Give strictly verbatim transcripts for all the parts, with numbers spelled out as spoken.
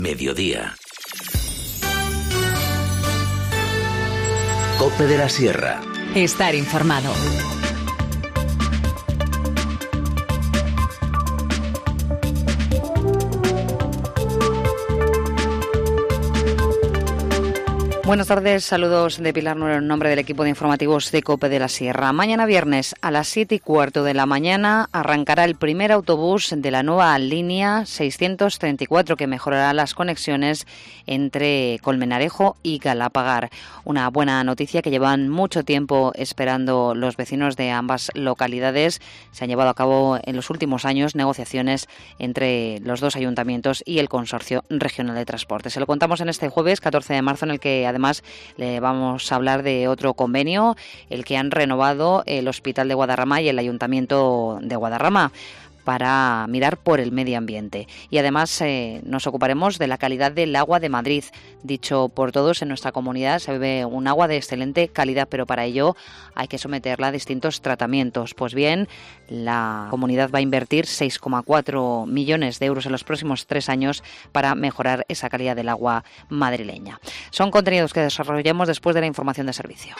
Mediodía. COPE de la Sierra. Estar informado. Buenas tardes, saludos de Pilar Nuero en nombre del equipo de informativos de COPE de la Sierra. Mañana viernes a las siete y cuarto de la mañana arrancará el primer autobús de la nueva línea seiscientos treinta y cuatro que mejorará las conexiones entre Colmenarejo y Galapagar. Una buena noticia que llevan mucho tiempo esperando los vecinos de ambas localidades. Se han llevado a cabo en los últimos años negociaciones entre los dos ayuntamientos y el Consorcio Regional de Transporte. Se lo contamos en este jueves catorce de marzo, en el que además Además, le vamos a hablar de otro convenio, el que han renovado el Hospital de Guadarrama y el Ayuntamiento de Guadarrama, para mirar por el medio ambiente. Y además eh, nos ocuparemos de la calidad del agua de Madrid. Dicho por todos, en nuestra comunidad se bebe un agua de excelente calidad, pero para ello hay que someterla a distintos tratamientos. Pues bien, la comunidad va a invertir seis coma cuatro millones de euros en los próximos tres años para mejorar esa calidad del agua madrileña. Son contenidos que desarrollamos después de la información de servicio.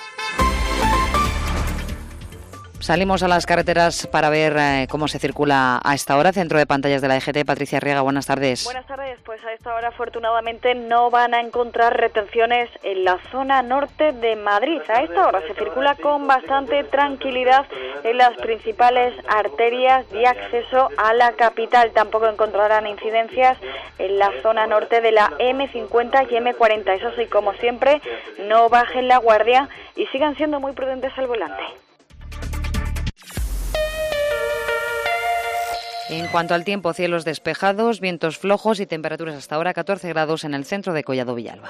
Salimos a las carreteras para ver eh, cómo se circula a esta hora. Centro de pantallas de la E G T, Patricia Arriaga, buenas tardes. Buenas tardes, pues a esta hora afortunadamente no van a encontrar retenciones en la zona norte de Madrid. A esta hora se circula con bastante tranquilidad en las principales arterias de acceso a la capital. Tampoco encontrarán incidencias en la zona norte de la eme cincuenta y eme cuarenta. Eso sí, como siempre, no bajen la guardia y sigan siendo muy prudentes al volante. En cuanto al tiempo, cielos despejados, vientos flojos y temperaturas hasta ahora catorce grados en el centro de Collado Villalba.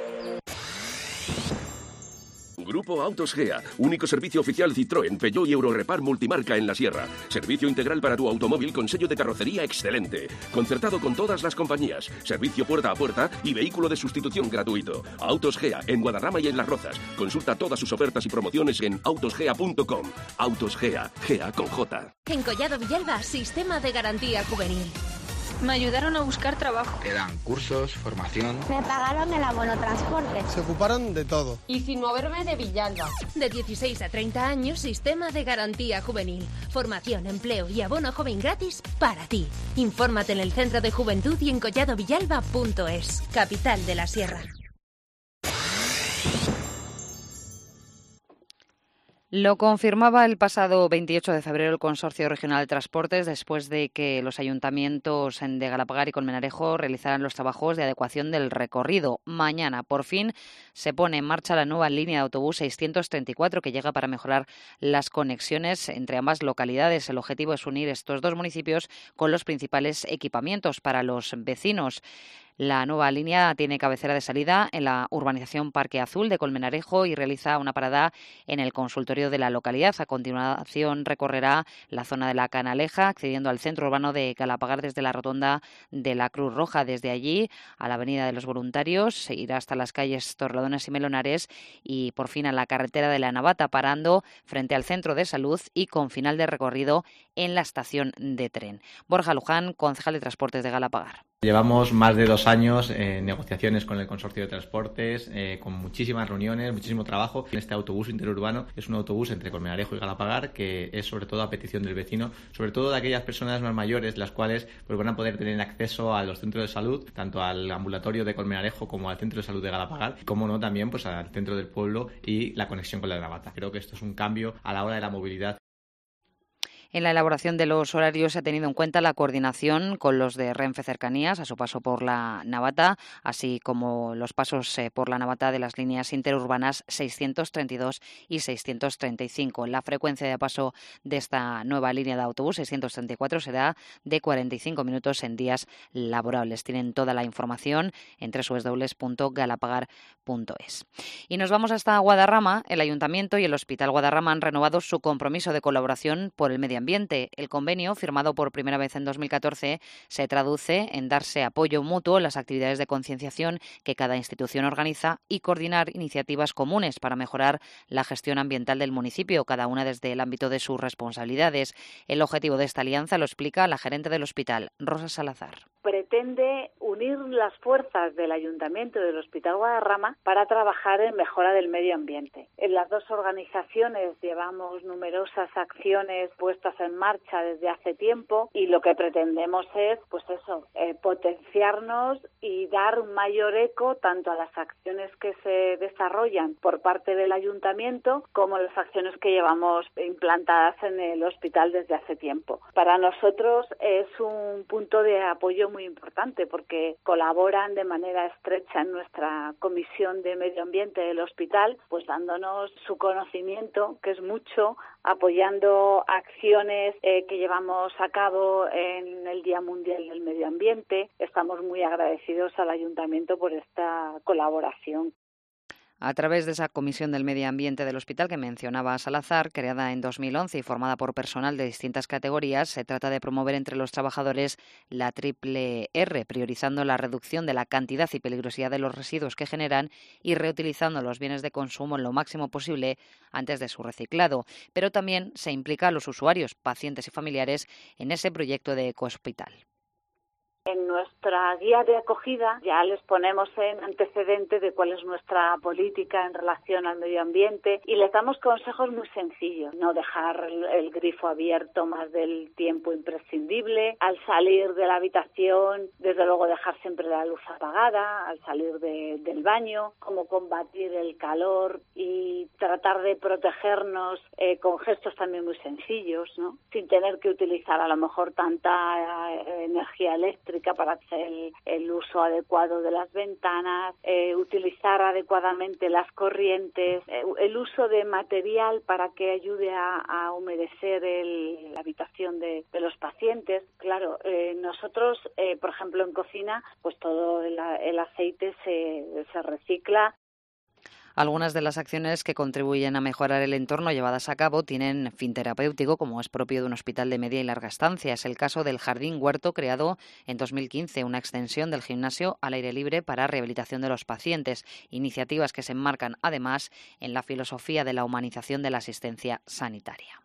Grupo Autos Gea, único servicio oficial Citroën, Peugeot y Eurorepar multimarca en la Sierra. Servicio integral para tu automóvil con sello de carrocería excelente. Concertado con todas las compañías. Servicio puerta a puerta y vehículo de sustitución gratuito. Autos Gea, en Guadarrama y en Las Rozas. Consulta todas sus ofertas y promociones en autosgea punto com. Autos Gea, Gea con J. En Collado Villalba, sistema de garantía juvenil. Me ayudaron a buscar trabajo. Te dan cursos, formación. Me pagaron el abono transporte. Se ocuparon de todo. Y sin moverme de Villalba. De dieciséis a treinta años, sistema de garantía juvenil. Formación, empleo y abono joven gratis para ti. Infórmate en el Centro de Juventud y en collado villalba punto es. Capital de la Sierra. Lo confirmaba el pasado veintiocho de febrero el Consorcio Regional de Transportes después de que los ayuntamientos de Galapagar y Colmenarejo realizaran los trabajos de adecuación del recorrido. Mañana, por fin, se pone en marcha la nueva línea de autobús seiscientos treinta y cuatro que llega para mejorar las conexiones entre ambas localidades. El objetivo es unir estos dos municipios con los principales equipamientos para los vecinos. La nueva línea tiene cabecera de salida en la urbanización Parque Azul de Colmenarejo y realiza una parada en el consultorio de la localidad. A continuación recorrerá la zona de la Canaleja, accediendo al centro urbano de Galapagar desde la rotonda de la Cruz Roja. Desde allí a la Avenida de los Voluntarios, se irá hasta las calles Torrelodones y Melonares y por fin a la carretera de la Navata, parando frente al centro de salud y con final de recorrido en la estación de tren. Borja Luján, concejal de Transportes de Galapagar. Llevamos más de dos años en negociaciones con el Consorcio de Transportes, eh, con muchísimas reuniones, muchísimo trabajo. Este autobús interurbano es un autobús entre Colmenarejo y Galapagar que es sobre todo a petición del vecino, sobre todo de aquellas personas más mayores, las cuales pues, van a poder tener acceso a los centros de salud, tanto al ambulatorio de Colmenarejo como al centro de salud de Galapagar, y como no también pues al centro del pueblo y la conexión con la Navata. Creo que esto es un cambio a la hora de la movilidad. En la elaboración de los horarios se ha tenido en cuenta la coordinación con los de Renfe Cercanías a su paso por la Navata, así como los pasos eh, por la Navata de las líneas interurbanas seiscientos treinta y dos y seiscientos treinta y cinco. La frecuencia de paso de esta nueva línea de autobús seiscientos treinta y cuatro será de cuarenta y cinco minutos en días laborables. Tienen toda la información en doble u doble u doble u punto galapagar punto es. Y nos vamos hasta Guadarrama. El Ayuntamiento y el Hospital Guadarrama han renovado su compromiso de colaboración por el medio medio ambiente. El convenio, firmado por primera vez en dos mil catorce, se traduce en darse apoyo mutuo en las actividades de concienciación que cada institución organiza y coordinar iniciativas comunes para mejorar la gestión ambiental del municipio, cada una desde el ámbito de sus responsabilidades. El objetivo de esta alianza lo explica la gerente del hospital, Rosa Salazar. Pretende unir las fuerzas del Ayuntamiento y del Hospital Guadarrama para trabajar en mejora del medio ambiente. En las dos organizaciones llevamos numerosas acciones puestas en marcha desde hace tiempo y lo que pretendemos es, pues eso, eh, potenciarnos y dar un mayor eco tanto a las acciones que se desarrollan por parte del Ayuntamiento como las acciones que llevamos implantadas en el hospital desde hace tiempo. Para nosotros es un punto de apoyo muy importante porque colaboran de manera estrecha en nuestra comisión de medio ambiente del hospital, pues dándonos su conocimiento, que es mucho, apoyando acciones eh, que llevamos a cabo en el Día Mundial del Medio Ambiente. Estamos muy agradecidos al Ayuntamiento por esta colaboración. A través de esa Comisión del Medio Ambiente del Hospital que mencionaba Salazar, creada en dos mil once y formada por personal de distintas categorías, se trata de promover entre los trabajadores la triple R, priorizando la reducción de la cantidad y peligrosidad de los residuos que generan y reutilizando los bienes de consumo en lo máximo posible antes de su reciclado. Pero también se implica a los usuarios, pacientes y familiares en ese proyecto de ecohospital. En nuestra guía de acogida ya les ponemos en antecedente de cuál es nuestra política en relación al medio ambiente y les damos consejos muy sencillos. No dejar el, el grifo abierto más del tiempo imprescindible. Al salir de la habitación, desde luego dejar siempre la luz apagada. Al salir de, del baño, cómo combatir el calor y tratar de protegernos eh, con gestos también muy sencillos, ¿no? Sin tener que utilizar a lo mejor tanta eh, energía eléctrica para hacer el, el uso adecuado de las ventanas, eh, utilizar adecuadamente las corrientes, eh, el uso de material para que ayude a, a humedecer el, la habitación de, de los pacientes. Claro, eh, nosotros, eh, por ejemplo, en cocina, pues todo el, el aceite se, se recicla. Algunas de las acciones que contribuyen a mejorar el entorno llevadas a cabo tienen fin terapéutico, como es propio de un hospital de media y larga estancia. Es el caso del Jardín Huerto, creado en dos mil quince, una extensión del gimnasio al aire libre para rehabilitación de los pacientes. Iniciativas que se enmarcan, además, en la filosofía de la humanización de la asistencia sanitaria.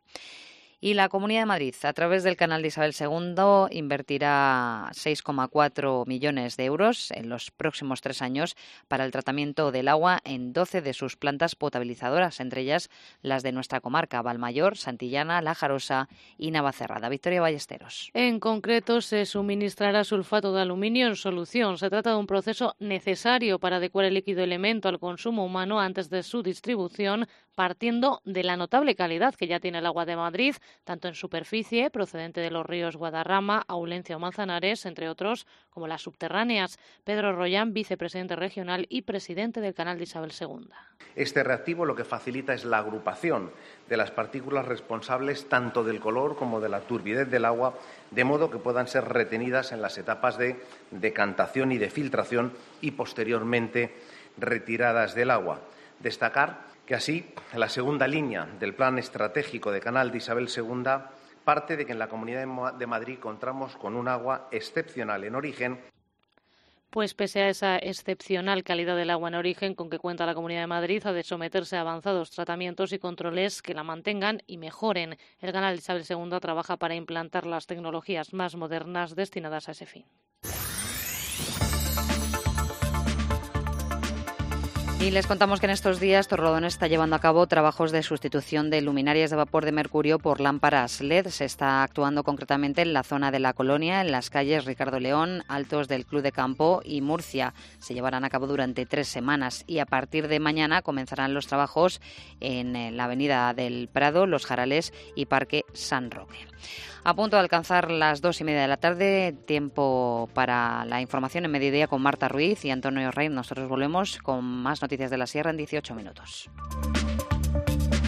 Y la Comunidad de Madrid, a través del canal de Isabel segundo, invertirá seis coma cuatro millones de euros en los próximos tres años para el tratamiento del agua en doce de sus plantas potabilizadoras, entre ellas las de nuestra comarca, Valmayor, Santillana, La Jarosa y Navacerrada. Victoria Ballesteros. En concreto, se suministrará sulfato de aluminio en solución. Se trata de un proceso necesario para adecuar el líquido elemento al consumo humano antes de su distribución, partiendo de la notable calidad que ya tiene el agua de Madrid, tanto en superficie, procedente de los ríos Guadarrama, Aulencia o Manzanares, entre otros, como las subterráneas. Pedro Royán, vicepresidente regional y presidente del canal de Isabel segunda. Este reactivo lo que facilita es la agrupación de las partículas responsables tanto del color como de la turbidez del agua, de modo que puedan ser retenidas en las etapas de decantación y de filtración y posteriormente retiradas del agua. Destacar que así la segunda línea del Plan Estratégico de Canal de Isabel segunda parte de que en la Comunidad de Madrid contamos con un agua excepcional en origen. Pues pese a esa excepcional calidad del agua en origen con que cuenta la Comunidad de Madrid, ha de someterse a avanzados tratamientos y controles que la mantengan y mejoren. El canal de Isabel segunda trabaja para implantar las tecnologías más modernas destinadas a ese fin. Y les contamos que en estos días Torrelodones está llevando a cabo trabajos de sustitución de luminarias de vapor de mercurio por lámparas L E D. Se está actuando concretamente en la zona de La Colonia, en las calles Ricardo León, Altos del Club de Campo y Murcia. Se llevarán a cabo durante tres semanas y a partir de mañana comenzarán los trabajos en la Avenida del Prado, Los Jarales y Parque San Roque. A punto de alcanzar las dos y media de la tarde, tiempo para la información en mediodía con Marta Ruiz y Antonio Rey. Nosotros volvemos con más noticias de la Sierra en dieciocho minutos.